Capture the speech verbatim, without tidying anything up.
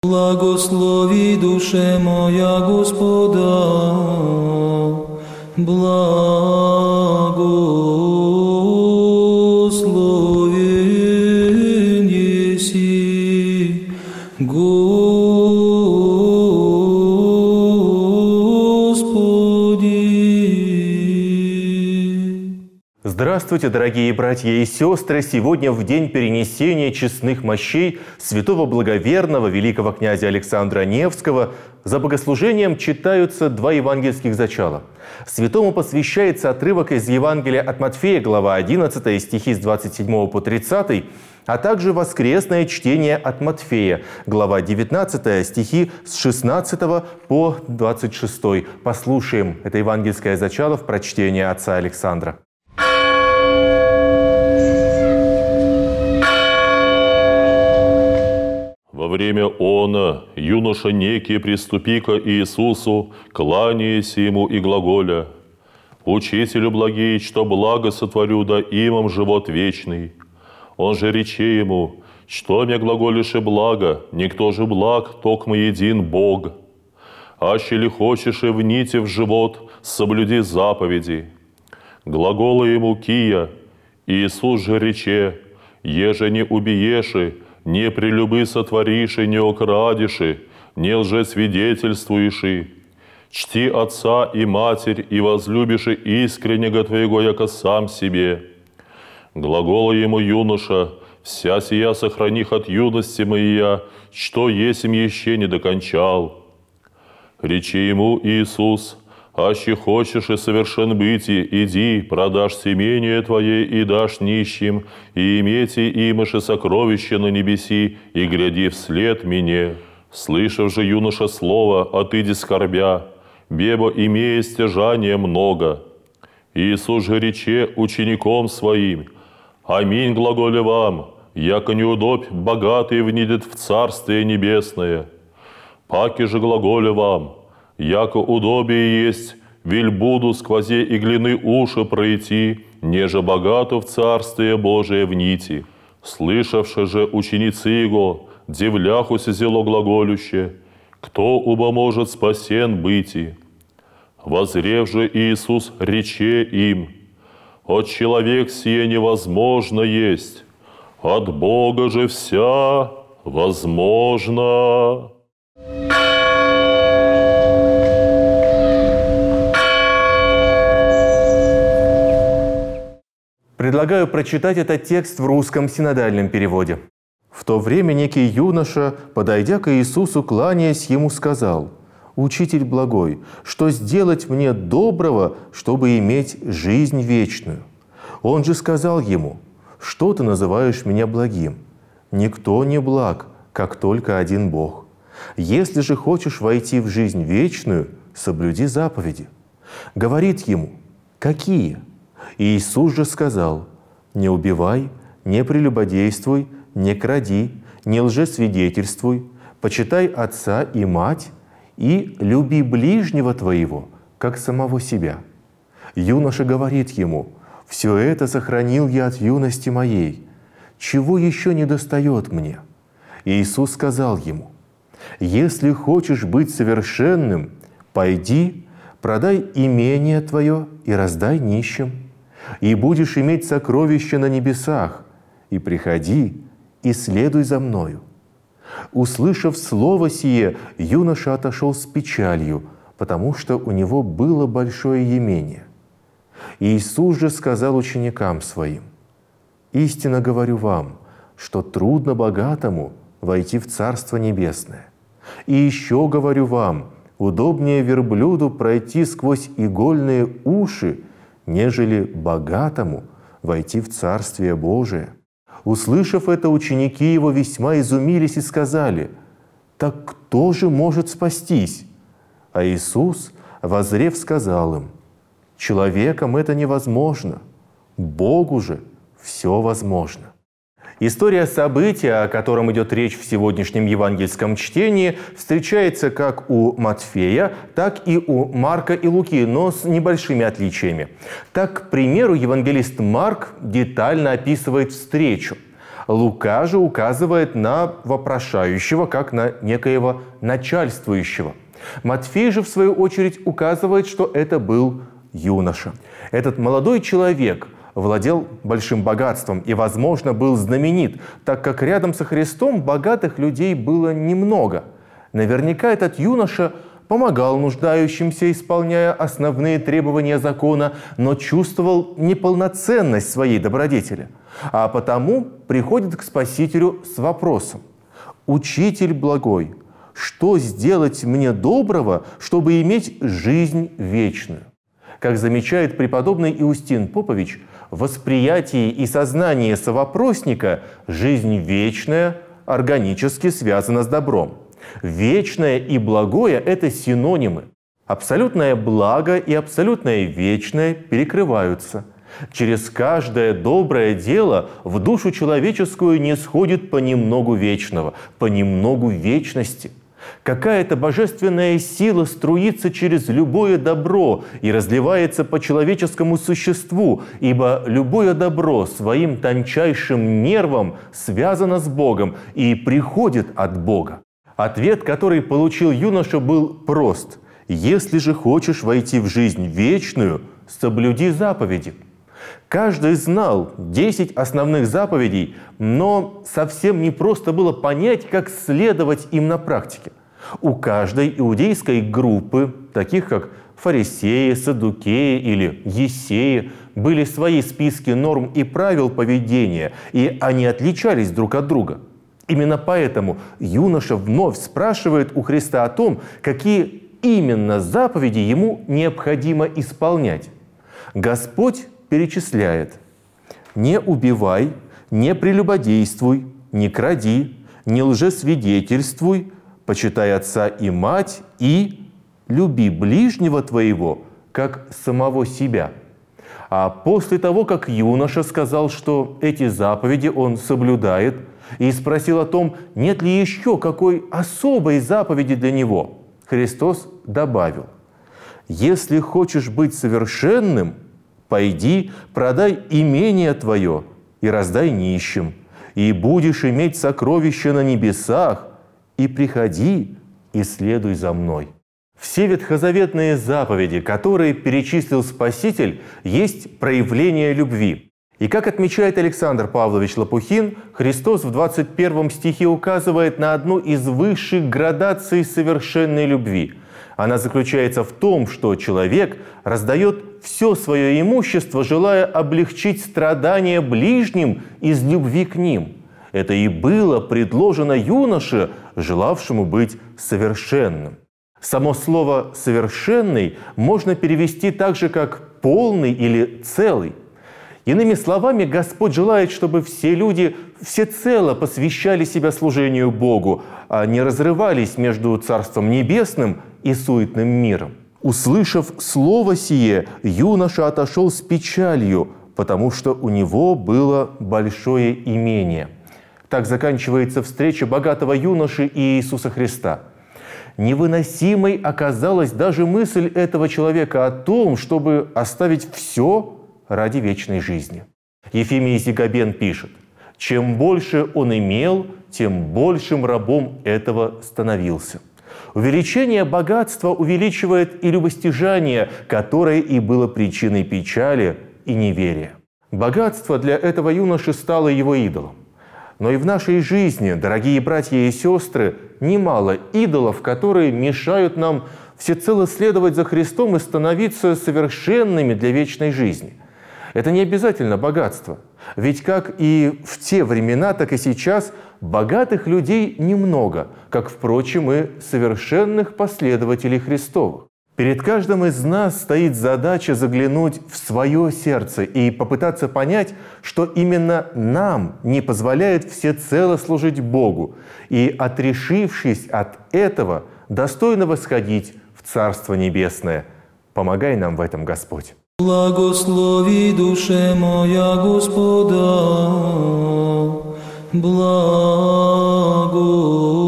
Благослови, душе моя, Господа, благословен еси, Господи. Здравствуйте, дорогие братья и сестры! Сегодня в день перенесения честных мощей святого благоверного великого князя Александра Невского за богослужением читаются два евангельских зачала. Святому посвящается отрывок из Евангелия от Матфея, глава одиннадцатая, стихи с двадцать седьмого по тридцатый, а также воскресное чтение от Матфея, глава девятнадцатая, стихи с шестнадцатого по двадцать шестой. Послушаем это евангельское зачало в прочтении отца Александра. Во время она, юноша некий, приступи ко Иисусу, кланяясь ему и глаголя: «Учителю благий, что благо сотворю, да имам живот вечный». Он же рече ему: «Что мне глаголишь и благо? Никто же благ, токмо един Бог. Аще ли хочешь и вните в живот, соблюди заповеди». Глагола ему кия. Иисус же рече: «Еже не убиеши, не прелюбы сотвориши, не украдиши, не лжесвидетельствуеши. Чти отца и матерь, и возлюбиши искреннего твоего, яко сам себе». Глагола ему юноша: «Вся сия сохраних от юности моя, что есмь еще не докончал». Речи ему Иисус: «Аще хочешь и совершен быти, иди, продашь семение твое и дашь нищим, и имейте имаше сокровище на небеси, и гряди вслед мне». Слышав же юноша слово, отыди скорбя, бебо имея стяжание много. Иисус же рече учеником своим: «Аминь глаголе вам, яко неудобь богатый внидет в Царствие Небесное. Паки же глаголе вам, яко удобие есть вельбуду сквозе иглины уши пройти, неже богату в Царствие Божие вните». Слышавши же ученицы его, дивляхуся зело глаголюще: «Кто убо может спасен быти?» Возрев же Иисус рече им: «От человек сие невозможно есть, от Бога же вся возможно». Предлагаю прочитать этот текст в русском синодальном переводе. «В то время некий юноша, подойдя к Иисусу, кланяясь ему, сказал: „Учитель благой, что сделать мне доброго, чтобы иметь жизнь вечную?“ Он же сказал ему: „Что ты называешь меня благим? Никто не благ, как только один Бог. Если же хочешь войти в жизнь вечную, соблюди заповеди“. Говорит ему: „Какие?“ Иисус же сказал: „Не убивай, не прелюбодействуй, не кради, не лжесвидетельствуй, почитай отца и мать, и люби ближнего твоего, как самого себя“. Юноша говорит ему: „Все это сохранил я от юности моей. Чего еще недостает мне?“ Иисус сказал ему: „Если хочешь быть совершенным, пойди, продай имение твое и раздай нищим, и будешь иметь сокровища на небесах, и приходи, и следуй за мною“. Услышав слово сие, юноша отошел с печалью, потому что у него было большое имение. Иисус же сказал ученикам своим: „Истинно говорю вам, что трудно богатому войти в Царство Небесное. И еще говорю вам, удобнее верблюду пройти сквозь игольные уши, нежели богатому войти в Царствие Божие“. Услышав это, ученики его весьма изумились и сказали: „Так кто же может спастись?“ А Иисус, воззрев, сказал им: „Человеком это невозможно, Богу же все возможно“. История события, о котором идет речь в сегодняшнем евангельском чтении, встречается как у Матфея, так и у Марка и Луки, но с небольшими отличиями. Так, к примеру, евангелист Марк детально описывает встречу, Лука же указывает на вопрошающего, как на некоего начальствующего. Матфей же, в свою очередь, указывает, что это был юноша. Этот молодой человек владел большим богатством и, возможно, был знаменит, так как рядом со Христом богатых людей было немного. Наверняка этот юноша помогал нуждающимся, исполняя основные требования закона, но чувствовал неполноценность своей добродетели, а потому приходит к Спасителю с вопросом: «Учитель благой, что сделать мне доброго, чтобы иметь жизнь вечную?» Как замечает преподобный Иустин Попович, в восприятии и сознании совопросника жизнь вечная органически связана с добром. Вечное и благое – это синонимы. Абсолютное благо и абсолютное вечное перекрываются. Через каждое доброе дело в душу человеческую не сходит понемногу вечного, понемногу вечности. Какая-то божественная сила струится через любое добро и разливается по человеческому существу, ибо любое добро своим тончайшим нервом связано с Богом и приходит от Бога. Ответ, который получил юноша, был прост: «Если же хочешь войти в жизнь вечную, соблюди заповеди». Каждый знал десять основных заповедей, но совсем не просто было понять, как следовать им на практике. У каждой иудейской группы, таких как фарисеи, саддукеи или ессеи, были свои списки норм и правил поведения, и они отличались друг от друга. Именно поэтому юноша вновь спрашивает у Христа о том, какие именно заповеди ему необходимо исполнять. Господь перечисляет: «Не убивай, не прелюбодействуй, не кради, не лжесвидетельствуй, почитай отца и мать и люби ближнего твоего, как самого себя». А после того, как юноша сказал, что эти заповеди он соблюдает, и спросил о том, нет ли еще какой особой заповеди для него, Христос добавил: «Если хочешь быть совершенным, пойди, продай имение твое и раздай нищим, и будешь иметь сокровища на небесах, и приходи и следуй за мной». Все ветхозаветные заповеди, которые перечислил Спаситель, есть проявление любви. И как отмечает Александр Павлович Лопухин, Христос в двадцать первом стихе указывает на одну из высших градаций совершенной любви. Она заключается в том, что человек раздает все свое имущество, желая облегчить страдания ближним из любви к ним. Это и было предложено юноше, желавшему быть совершенным. Само слово «совершенный» можно перевести так же, как «полный» или «целый». Иными словами, Господь желает, чтобы все люди всецело посвящали себя служению Богу, а не разрывались между Царством Небесным и суетным миром. Услышав слово сие, юноша отошел с печалью, потому что у него было большое имение. Так заканчивается встреча богатого юноши и Иисуса Христа. Невыносимой оказалась даже мысль этого человека о том, чтобы оставить все ради вечной жизни. Ефимий Зигабен пишет: «Чем больше он имел, тем большим рабом этого становился». Увеличение богатства увеличивает и любостяжание, которое и было причиной печали и неверия. Богатство для этого юноши стало его идолом. Но и в нашей жизни, дорогие братья и сестры, немало идолов, которые мешают нам всецело следовать за Христом и становиться совершенными для вечной жизни. Это не обязательно богатство. Ведь как и в те времена, так и сейчас богатых людей немного, как, впрочем, и совершенных последователей Христовых. Перед каждым из нас стоит задача заглянуть в свое сердце и попытаться понять, что именно нам не позволяет всецело служить Богу, и, отрешившись от этого, достойно восходить в Царство Небесное. Помогай нам в этом, Господь. Благослови душе моя Господа, благо.